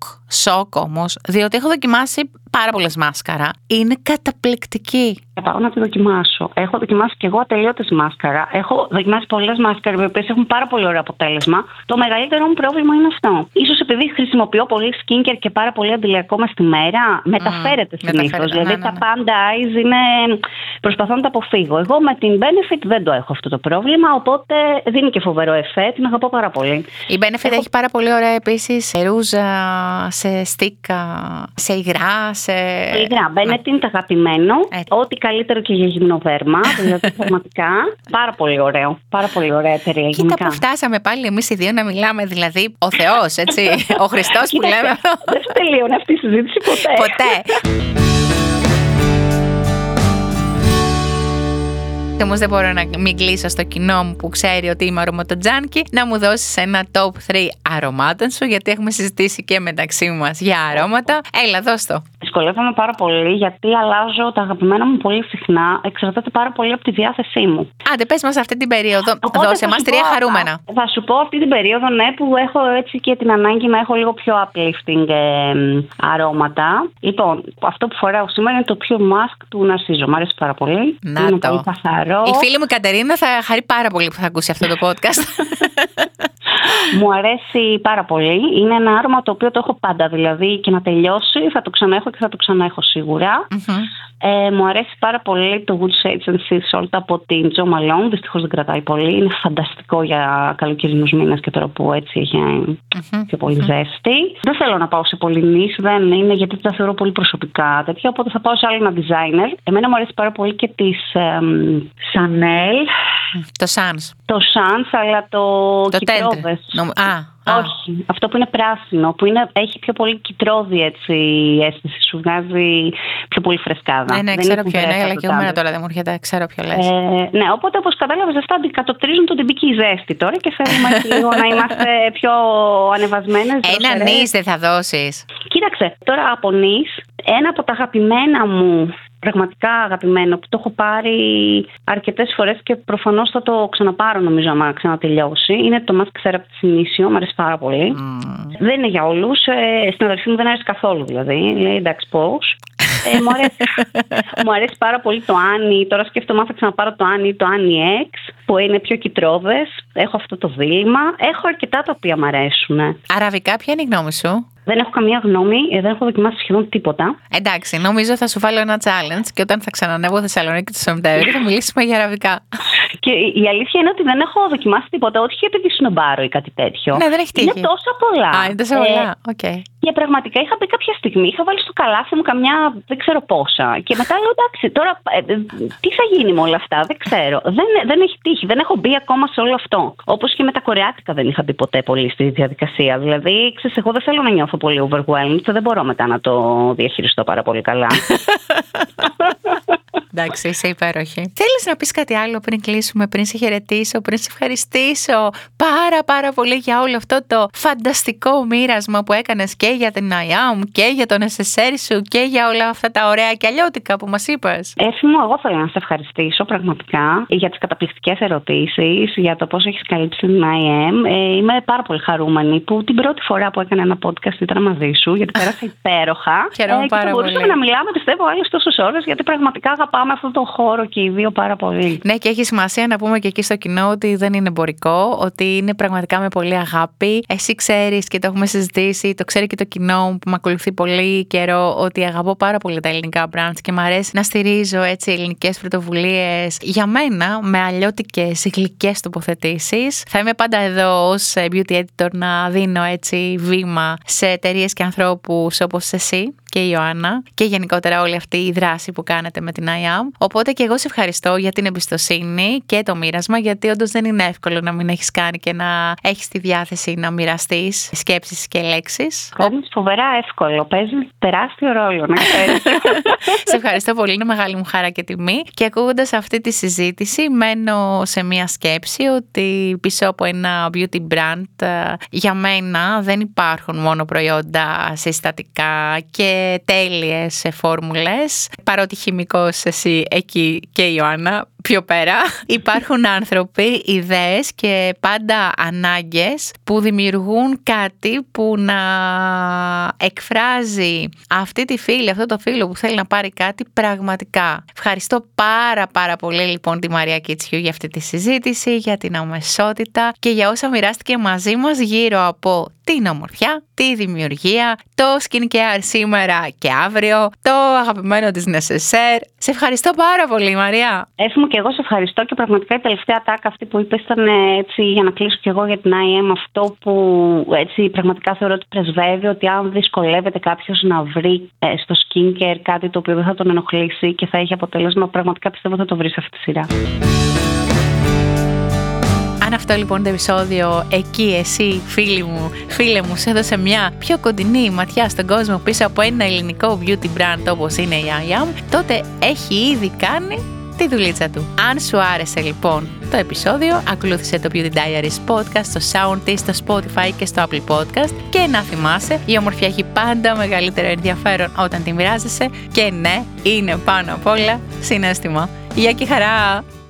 σοκ όμως, διότι έχω δοκιμάσει πάρα πολλές μάσκαρα. Είναι καταπληκτική. Θα πάω να τη δοκιμάσω. Έχω δοκιμάσει και εγώ ατελείωτες μάσκαρα. Έχω δοκιμάσει πολλές μάσκαρες, οι οποίες έχουν πάρα πολύ ωραίο αποτέλεσμα. Το μεγαλύτερο μου πρόβλημα είναι αυτό. Ίσως επειδή χρησιμοποιώ πολύ skincare και πάρα πολύ αντιλιακό μες τη μέρα, μεταφέρεται συνήθως. Δηλαδή τα πάντα eyes είναι. Προσπαθώ να τα αποφύγω. Εγώ με την Benefit δεν το έχω αυτό το πρόβλημα, οπότε δίνει και φοβερό εφέ. Την αγαπώ πάρα πολύ. Η Benefit έχει πάρα πολύ ωραία επίσης ρούζα, σε στίκα, σε υγρά. Υγρά. Benefit είναι το αγαπημένο. Ό,τι καλύτερο και για γυμνοδέρμα. Δηλαδή πραγματικά πάρα πολύ ωραίο. Πάρα πολύ ωραία εταιρεία. Κοίτα που φτάσαμε πάλι εμείς οι δύο να μιλάμε. Δηλαδή ο Θεός, έτσι. Ο Χριστός που λέμε αυτό. Δεν τελείωνε αυτή η συζήτηση ποτέ. Όμως δεν μπορώ να μην κλείσω στο κοινό μου που ξέρει ότι είμαι αρωματοτζάνκι να μου δώσεις ένα top 3 αρωμάτων σου, γιατί έχουμε συζητήσει και μεταξύ μας για αρώματα. Έλα, δώσ' το. Δυσκολεύομαι πάρα πολύ γιατί αλλάζω τα αγαπημένα μου πολύ συχνά. Εξαρτάται πάρα πολύ από τη διάθεσή μου. Άντε, πες μας αυτή την περίοδο. Δώσε μας 3 χαρούμενα. Θα σου πω αυτή την περίοδο, ναι, που έχω έτσι και την ανάγκη να έχω λίγο πιο uplifting αρώματα. Λοιπόν, αυτό που φοράω σήμερα είναι το Pure Mask του Narciso. Μ' αρέσει πάρα πολύ. Είναι πολύ καθαρό. Η φίλη μου η Κατερίνα θα χαρεί πάρα πολύ που θα ακούσει αυτό το podcast. Μου αρέσει πάρα πολύ. Είναι ένα άρωμα το οποίο το έχω πάντα. Δηλαδή και να τελειώσει θα το ξαναέχω και θα το ξαναέχω σίγουρα. Μου αρέσει πάρα πολύ το Wood Shades and Sea Salt από την Jo Malone. Δυστυχώς δεν κρατάει πολύ. Είναι φανταστικό για καλοκαιρινούς μήνες και τώρα που έτσι έχει πιο πολύ ζέστη. Δεν θέλω να πάω σε πολύ νης, δεν είναι, γιατί τα θεωρώ πολύ προσωπικά τέτοια. Οπότε θα πάω σε άλλο ένα designer. Εμένα μου αρέσει πάρα πολύ και της Chanel. Το Sans. Το Sans, αλλά το κυτρόδες. Όχι, αυτό που είναι πράσινο, που έχει πιο πολύ κυτρόδι έτσι αίσθηση, σου βγάζει πιο πολύ φρεσκάδα. Ναι, ξέρω ποιο είναι, αλλά και εμένα τώρα δεν μου έρχεται, ξέρω ποιο λες. Ναι, οπότε όπως κατάλαβες αυτά αντικατοπτρίζουν τον τυπική ζέστη τώρα και θέλουμε λίγο να είμαστε πιο ανεβασμένες. Ένα νης δεν θα δώσεις? Κοίταξε, τώρα από νης, ένα από τα αγαπημένα μου, πραγματικά αγαπημένο, που το έχω πάρει αρκετές φορές και προφανώς θα το ξαναπάρω νομίζω άμα ξανατελειώσει, είναι το Mask Therapy της Initio. Μου αρέσει πάρα πολύ. Δεν είναι για όλους. Στην αδερφή μου δεν αρέσει καθόλου δηλαδή. Λέει εντάξει πώς. Μου αρέσει πάρα πολύ το Annie. Τώρα σκέφτομαι αν θα ξαναπάρω το Annie ή το Annie X, που είναι πιο κυτρόδες. Έχω αυτό το δίλημα. Έχω αρκετά τα οποία μου αρέσουν. Αραβικά, ποια είναι η γνώμη σου? Δεν έχω καμία γνώμη, δεν έχω δοκιμάσει σχεδόν τίποτα. Εντάξει, νομίζω θα σου βάλω ένα challenge και όταν θα ξανανεύω Θεσσαλονίκη το Σεπτέμβριο θα μιλήσουμε για αραβικά. Και η αλήθεια είναι ότι δεν έχω δοκιμάσει τίποτα, όχι επειδή σνομπάρω ή κάτι τέτοιο. Ναι, δεν έχει τύχει. Είναι τόσα πολλά. Είναι τόσα πολλά. Okay. Και πραγματικά είχα πει κάποια στιγμή, είχα βάλει στο καλάθι μου καμιά δεν ξέρω πόσα. Και μετά λέω εντάξει, τώρα τι θα γίνει με όλα αυτά, δεν ξέρω. Δεν έχει τύχει, δεν έχω μπει ακόμα σε όλο αυτό. Όπως και με τα κορεάτικα δεν είχα μπει ποτέ πολύ στη διαδικασία. Δηλαδή, ξέρεις, εγώ δεν θέλω να νιώθω πολύ overwhelmed και δεν μπορώ μετά να το διαχειριστώ πάρα πολύ καλά. Εντάξει, είσαι υπέροχη. Θέλεις να πεις κάτι άλλο πριν κλείσουμε, πριν σε χαιρετήσω, πριν σε ευχαριστήσω πάρα πολύ για όλο αυτό το φανταστικό μοίρασμα που έκανες και για την IAM και για τον SSR σου και για όλα αυτά τα ωραία και αλλιώτικα που μας είπες? Έφη μου, εγώ θέλω να σε ευχαριστήσω πραγματικά για τις καταπληκτικές ερωτήσεις, για το πώς έχεις καλύψει την IAM. Είμαι πάρα πολύ χαρούμενη που την πρώτη φορά που έκανα ένα podcast ήταν μαζί σου, γιατί πέρασα υπέροχα. Χαίρομαι πάρα πολύ. Μπορούσαμε να μιλάμε, πιστεύω, άλλες τόσες ώρες, γιατί πραγματικά αγαπάμε αυτόν τον χώρο και οι δύο πάρα πολύ. Ναι, και έχει σημασία να πούμε και εκεί στο κοινό ότι δεν είναι εμπορικό, ότι είναι πραγματικά με πολύ αγάπη. Εσύ ξέρεις και το έχουμε συζητήσει, το ξέρει και το κοινό που με ακολουθεί πολύ καιρό, ότι αγαπώ πάρα πολύ τα ελληνικά brands και μου αρέσει να στηρίζω έτσι ελληνικές πρωτοβουλίες για μένα με αλλιώτικες γλυκές τοποθετήσεις. Θα είμαι πάντα εδώ ως beauty editor να δίνω έτσι βήμα σε εταιρείες και ανθρώπους όπως εσύ και η Ιωάννα και γενικότερα όλη αυτή η δράση που κάνετε με την IAM. Οπότε και εγώ σε ευχαριστώ για την εμπιστοσύνη και το μοίρασμα, γιατί όντως δεν είναι εύκολο να μην έχεις κάνει και να έχεις τη διάθεση να μοιραστείς σκέψεις και λέξεις. Κάνεις φοβερά εύκολο, παίζει τεράστιο ρόλο, να ξέρεις. Σε ευχαριστώ πολύ, είναι μεγάλη μου χαρά και τιμή. Και ακούγοντας αυτή τη συζήτηση μένω σε μια σκέψη ότι πίσω από ένα beauty brand για μένα δεν υπάρχουν μόνο προϊόντα συστατικά και τέλειες φόρμουλες, παρότι χημικός εσύ εκεί και η Ιωάννα πιο πέρα. Υπάρχουν άνθρωποι, ιδέες και πάντα ανάγκες που δημιουργούν κάτι που να εκφράζει αυτή τη φίλη, αυτό το φίλο που θέλει να πάρει κάτι πραγματικά. Ευχαριστώ πάρα πολύ λοιπόν τη Μαρία Κίτσιου για αυτή τη συζήτηση, για την αμεσότητα και για όσα μοιράστηκε μαζί μας γύρω από την ομορφιά, τη δημιουργία, το skincare σήμερα και αύριο, το αγαπημένο της Necessaire. Σε ευχαριστώ πάρα πολύ, Μαρία. Έφη μου, και εγώ σε ευχαριστώ και πραγματικά η τελευταία τάκα αυτή που είπες ήταν έτσι για να κλείσω και εγώ για την IAM, αυτό που έτσι πραγματικά θεωρώ ότι πρεσβεύει, ότι αν δυσκολεύεται κάποιος να βρει στο skincare κάτι το οποίο δεν θα τον ενοχλήσει και θα έχει αποτέλεσμα, πραγματικά πιστεύω θα το βρει σε αυτή τη σειρά. Αν αυτό λοιπόν το επεισόδιο εκεί εσύ φίλε μου σε έδωσε μια πιο κοντινή ματιά στον κόσμο πίσω από ένα ελληνικό beauty brand όπως είναι η IAM, τότε έχει ήδη κάνει τη δουλίτσα του. Αν σου άρεσε λοιπόν το επεισόδιο, ακολούθησε το Beauty Diaries podcast στο Soundist, στο Spotify και στο Apple Podcast και να θυμάσαι, η ομορφιά έχει πάντα μεγαλύτερο ενδιαφέρον όταν την μοιράζεσαι και ναι, είναι πάνω απ' όλα συναίσθημα. Γεια και χαρά!